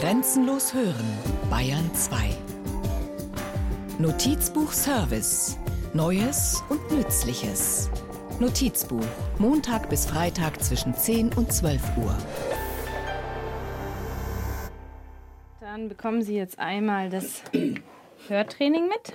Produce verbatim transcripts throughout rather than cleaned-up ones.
Grenzenlos hören, Bayern zwei. Notizbuch Service. Neues und Nützliches. Notizbuch, Montag bis Freitag zwischen zehn und zwölf Uhr. Dann bekommen Sie jetzt einmal das Hörtraining mit.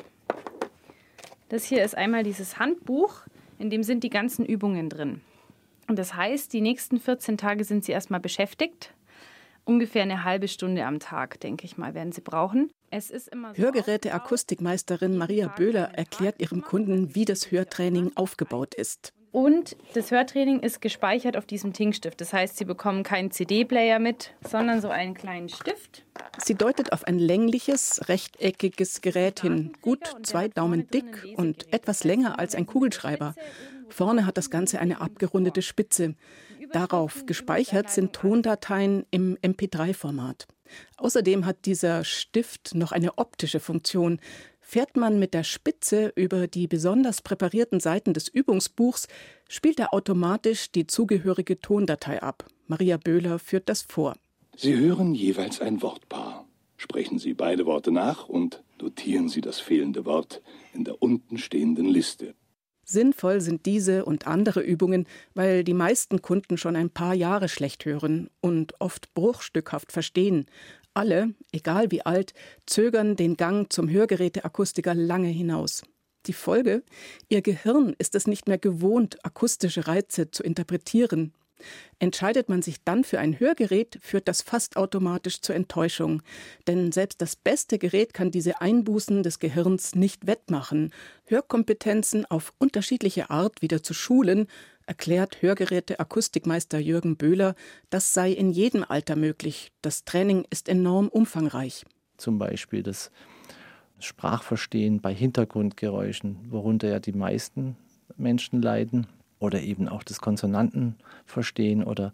Das hier ist einmal dieses Handbuch, in dem sind die ganzen Übungen drin. Und das heißt, die nächsten vierzehn Tage sind Sie erstmal beschäftigt. Ungefähr eine halbe Stunde am Tag, denke ich mal, werden Sie brauchen. Es ist immer so Hörgeräte-Akustikmeisterin Maria Böhler erklärt ihrem Kunden, wie das Hörtraining aufgebaut ist. Und das Hörtraining ist gespeichert auf diesem Tinkstift. Das heißt, Sie bekommen keinen C D-Player mit, sondern so einen kleinen Stift. Sie deutet auf ein längliches, rechteckiges Gerät hin, gut zwei Daumen dick und etwas länger als ein Kugelschreiber. Vorne hat das Ganze eine abgerundete Spitze. Darauf gespeichert sind Tondateien im M P drei Format. Außerdem hat dieser Stift noch eine optische Funktion. Fährt man mit der Spitze über die besonders präparierten Seiten des Übungsbuchs, spielt er automatisch die zugehörige Tondatei ab. Maria Böhler führt das vor. Sie hören jeweils ein Wortpaar. Sprechen Sie beide Worte nach und notieren Sie das fehlende Wort in der unten stehenden Liste. Sinnvoll sind diese und andere Übungen, weil die meisten Kunden schon ein paar Jahre schlecht hören und oft bruchstückhaft verstehen. Alle, egal wie alt, zögern den Gang zum Hörgeräteakustiker lange hinaus. Die Folge? Ihr Gehirn ist es nicht mehr gewohnt, akustische Reize zu interpretieren. Entscheidet man sich dann für ein Hörgerät, führt das fast automatisch zur Enttäuschung. Denn selbst das beste Gerät kann diese Einbußen des Gehirns nicht wettmachen. Hörkompetenzen auf unterschiedliche Art wieder zu schulen, erklärt Hörgeräte-Akustikmeister Jürgen Böhler, das sei in jedem Alter möglich. Das Training ist enorm umfangreich. Zum Beispiel das Sprachverstehen bei Hintergrundgeräuschen, worunter ja die meisten Menschen leiden. Oder eben auch das Konsonantenverstehen oder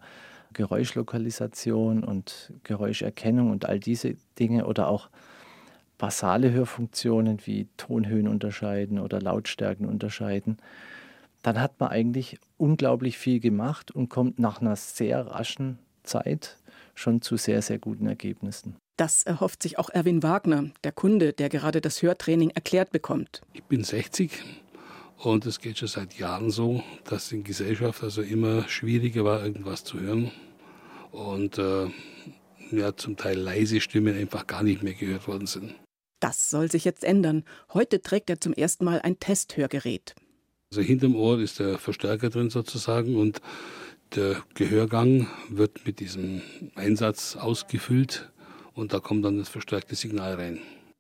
Geräuschlokalisation und Geräuscherkennung und all diese Dinge. Oder auch basale Hörfunktionen wie Tonhöhen unterscheiden oder Lautstärken unterscheiden. Dann hat man eigentlich unglaublich viel gemacht und kommt nach einer sehr raschen Zeit schon zu sehr, sehr guten Ergebnissen. Das erhofft sich auch Erwin Wagner, der Kunde, der gerade das Hörtraining erklärt bekommt. Ich bin sechzig. Und es geht schon seit Jahren so, dass in Gesellschaft also immer schwieriger war, irgendwas zu hören. Und äh, ja, zum Teil leise Stimmen einfach gar nicht mehr gehört worden sind. Das soll sich jetzt ändern. Heute trägt er zum ersten Mal ein Testhörgerät. Also hinterm Ohr ist der Verstärker drin sozusagen und der Gehörgang wird mit diesem Einsatz ausgefüllt und da kommt dann das verstärkte Signal rein.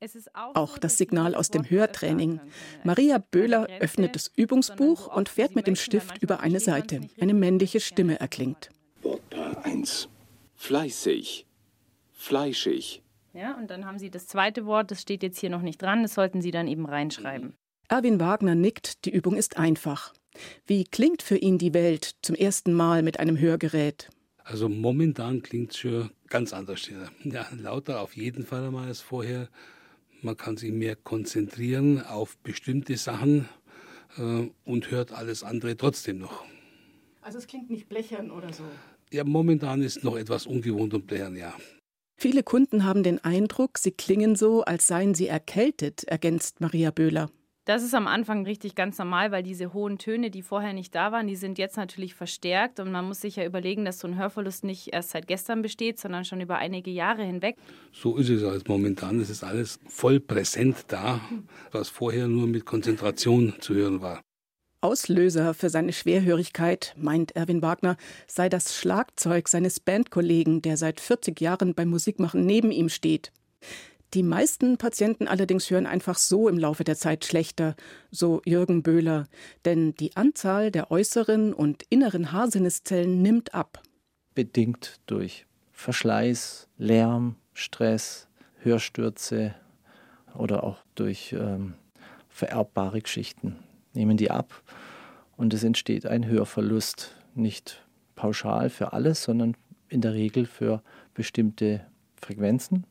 Auch das Signal aus dem Hörtraining. Maria Böhler öffnet das Übungsbuch und fährt mit dem Stift über eine Seite. Eine männliche Stimme erklingt. Wortpaar eins. Fleißig. Fleischig. Ja, und dann haben Sie das zweite Wort, das steht jetzt hier noch nicht dran, das sollten Sie dann eben reinschreiben. Erwin Wagner nickt, die Übung ist einfach. Wie klingt für ihn die Welt zum ersten Mal mit einem Hörgerät? Also momentan klingt es schon ganz anders. Ja, lauter auf jeden Fall einmal als vorher. Man kann sich mehr konzentrieren auf bestimmte Sachen äh, und hört alles andere trotzdem noch. Also es klingt nicht blechern oder so? Ja, momentan ist noch etwas ungewohnt und blechern, ja. Viele Kunden haben den Eindruck, sie klingen so, als seien sie erkältet, ergänzt Maria Böhler. Das ist am Anfang richtig ganz normal, weil diese hohen Töne, die vorher nicht da waren, die sind jetzt natürlich verstärkt. Und man muss sich ja überlegen, dass so ein Hörverlust nicht erst seit gestern besteht, sondern schon über einige Jahre hinweg. So ist es also momentan. Es ist alles voll präsent da, was vorher nur mit Konzentration zu hören war. Auslöser für seine Schwerhörigkeit, meint Erwin Wagner, sei das Schlagzeug seines Bandkollegen, der seit vierzig Jahren beim Musikmachen neben ihm steht. Die meisten Patienten allerdings hören einfach so im Laufe der Zeit schlechter, so Jürgen Böhler. Denn die Anzahl der äußeren und inneren Haarsinneszellen nimmt ab. Bedingt durch Verschleiß, Lärm, Stress, Hörstürze oder auch durch ähm, vererbbare Geschichten nehmen die ab. Und es entsteht ein Hörverlust. Nicht pauschal für alles, sondern in der Regel für bestimmte Frequenzen.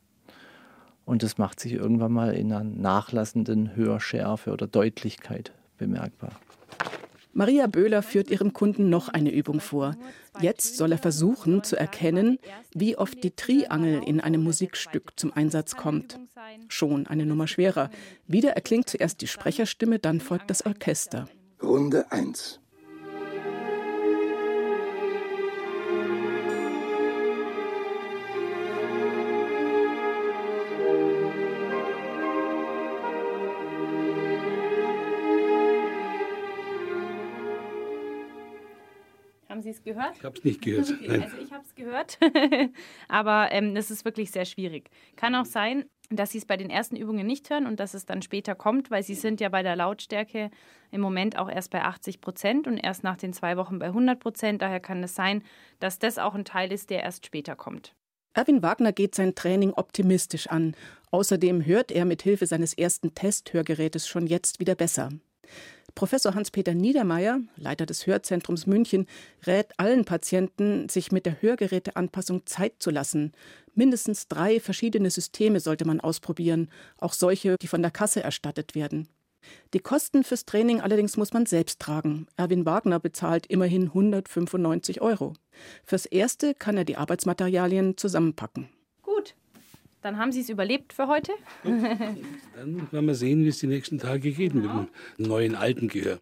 Und das macht sich irgendwann mal in einer nachlassenden Hörschärfe oder Deutlichkeit bemerkbar. Maria Böhler führt ihrem Kunden noch eine Übung vor. Jetzt soll er versuchen zu erkennen, wie oft die Triangel in einem Musikstück zum Einsatz kommt. Schon eine Nummer schwerer. Wieder erklingt zuerst die Sprecherstimme, dann folgt das Orchester. Runde eins. Haben Sie es gehört? Ich habe es nicht gehört. Okay, also ich habe es gehört, aber ähm, das ist wirklich sehr schwierig. Kann auch sein, dass Sie es bei den ersten Übungen nicht hören und dass es dann später kommt, weil Sie sind ja bei der Lautstärke im Moment auch erst bei achtzig Prozent und erst nach den zwei Wochen bei hundert Prozent. Daher kann es sein, dass das auch ein Teil ist, der erst später kommt. Erwin Wagner geht sein Training optimistisch an. Außerdem hört er mit Hilfe seines ersten Testhörgerätes schon jetzt wieder besser. Professor Hans-Peter Niedermeyer, Leiter des Hörzentrums München, rät allen Patienten, sich mit der Hörgeräteanpassung Zeit zu lassen. Mindestens drei verschiedene Systeme sollte man ausprobieren, auch solche, die von der Kasse erstattet werden. Die Kosten fürs Training allerdings muss man selbst tragen. Erwin Wagner bezahlt immerhin hundertfünfundneunzig Euro. Fürs Erste kann er die Arbeitsmaterialien zusammenpacken. Gut, dann haben Sie es überlebt für heute. Dann werden wir sehen, wie es die nächsten Tage geht mit dem neuen alten Gehör.